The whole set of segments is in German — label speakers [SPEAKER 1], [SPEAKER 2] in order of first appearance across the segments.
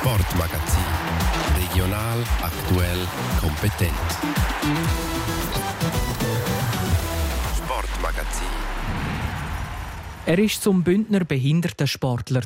[SPEAKER 1] Sportmagazin. Regional, aktuell, kompetent. Sportmagazin.
[SPEAKER 2] Er ist zum Bündner Behindertensportler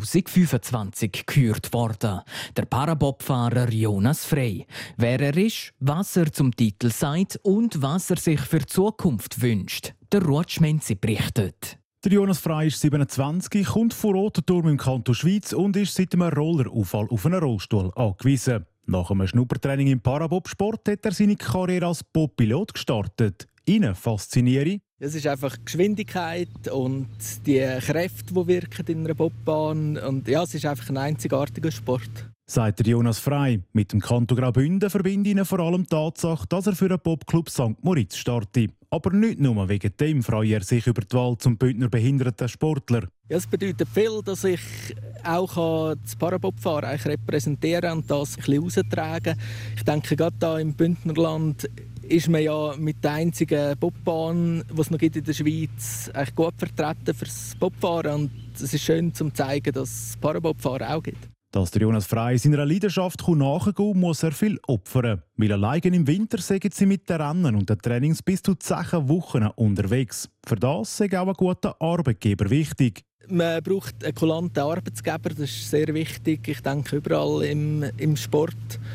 [SPEAKER 2] 2025 gekürt worden. Der Parabobfahrer Jonas Frey. Wer er ist, was er zum Titel sagt und was er sich für die Zukunft wünscht. Der Ruud Schmenzi berichtet.
[SPEAKER 3] Der Jonas Frey ist 27, kommt von Rotenturm im Kanton Schweiz und ist seit einem Rolleraunfall auf einen Rollstuhl angewiesen. Nach einem Schnuppertraining im Parabobsport hat er seine Karriere als Bobpilot gestartet. Ihn fasziniere:
[SPEAKER 4] Es ist einfach Geschwindigkeit und die Kräfte, die wirken in einer Bobbahn. Und ja, es ist einfach ein einzigartiger Sport.
[SPEAKER 3] Sagt der Jonas Frey. Mit dem Kanton Graubünden verbindet ihn vor allem die Tatsache, dass er für den Bobclub St. Moritz startet. Aber nicht nur wegen dem freut er sich über die Wahl zum Bündner Behindertensportler.
[SPEAKER 4] Ja, es bedeutet viel, dass ich auch das Parabobfahren repräsentieren und das ein bisschen raustragen. Ich denke, gerade hier im Bündnerland ist man ja mit der einzigen Bobbahn, die es noch gibt in der Schweiz, eigentlich gut vertreten für das Bobfahren. Und es ist schön, zu zeigen, dass es Parabobfahren auch gibt.
[SPEAKER 3] Dass der Jonas Frey seiner Leidenschaft nachgehen muss er viel opfern. Weil allein im Winter sind sie mit den Rennen und den Trainings bis zu 10 Wochen unterwegs. Für das ist auch ein guter Arbeitgeber wichtig.
[SPEAKER 4] Man braucht einen kulanten Arbeitsgeber, das ist sehr wichtig. Ich denke, überall im Sport.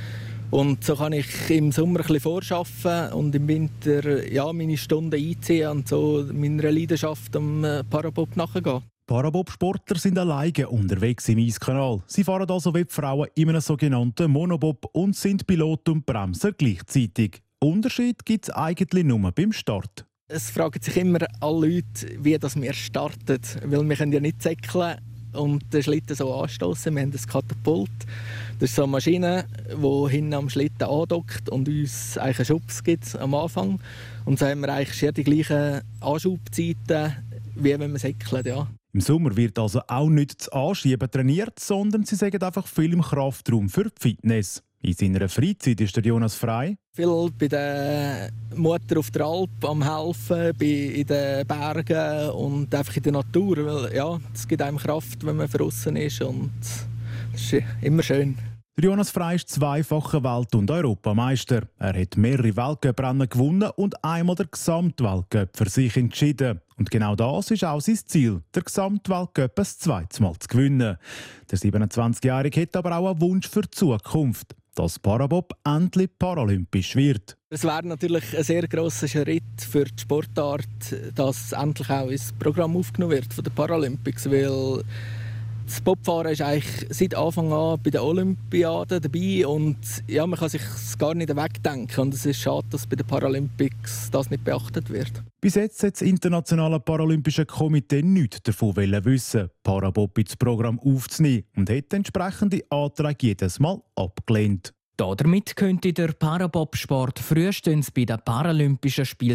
[SPEAKER 4] Und so kann ich im Sommer ein bisschen vorschaffen und im Winter meine Stunden einziehen und so meiner Leidenschaft am Parabob nachgehen.
[SPEAKER 3] Parabobsportler sind alleine unterwegs im Eiskanal. Sie fahren also wie die Frauen in einem sogenannten Monobob und sind Pilot und Bremser gleichzeitig. Unterschied gibt es eigentlich nur beim Start.
[SPEAKER 4] Es fragen sich immer alle Leute, wie das wir starten. Weil wir können ja nicht säckeln und den Schlitten so anstoßen. Wir haben ein Katapult. Das ist so eine Maschine, die hinten am Schlitten andockt und uns eigentlich einen Schubs gibt am Anfang. Und so haben wir eigentlich die gleichen Anschubzeiten, wie wenn wir säckeln. Ja.
[SPEAKER 3] Im Sommer wird also auch nicht das Anschieben trainiert, sondern sie sagen einfach viel im Kraftraum für die Fitness. In seiner Freizeit ist der Jonas Frey
[SPEAKER 4] viel bei der Mutter auf der Alp am Helfen, in den Bergen und einfach in der Natur. Weil, ja, es gibt einem Kraft, wenn man draussen ist und das ist immer schön.
[SPEAKER 3] Der Jonas Frey ist zweifacher Welt- und Europameister. Er hat mehrere Weltcuprennen gewonnen und einmal den Gesamtweltcup für sich entschieden. Und genau das ist auch sein Ziel, den Gesamtweltcup ein zweites Mal zu gewinnen. Der 27-Jährige hat aber auch einen Wunsch für die Zukunft, dass Parabob endlich paralympisch wird.
[SPEAKER 4] Es wäre natürlich ein sehr grosser Schritt für die Sportart, dass endlich auch ins Programm aufgenommen wird von den Paralympics, weil das Bobfahren ist eigentlich seit Anfang an bei den Olympiaden dabei und ja, man kann sich gar nicht wegdenken. Und es ist schade, dass bei den Paralympics das nicht beachtet wird.
[SPEAKER 3] Bis jetzt hat das Internationale Paralympische Komitee nichts davon wissen, Parabob ins Programm aufzunehmen und hat entsprechende Anträge jedes Mal abgelehnt.
[SPEAKER 2] Damit könnte der Parabobsport frühestens bei den Paralympischen Spielen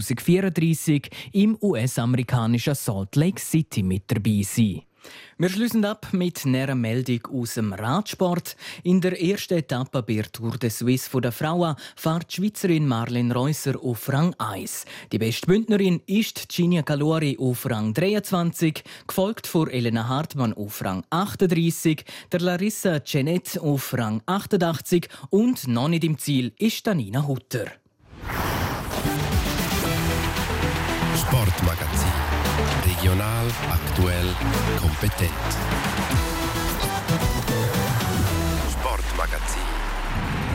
[SPEAKER 2] 2034 im US-amerikanischen Salt Lake City mit dabei sein. Wir schließen ab mit einer Meldung aus dem Radsport. In der ersten Etappe bei der Tour de Suisse der Frauen fährt die Schweizerin Marlene Reusser auf Rang 1. Die beste Bündnerin ist Ginia Calori auf Rang 23, gefolgt von Elena Hartmann auf Rang 38, der Larissa Cenet auf Rang 88 und noch nicht im Ziel ist Danina Hutter.
[SPEAKER 1] Sportmagazin. Regional, aktuell, kompetent. Sportmagazin.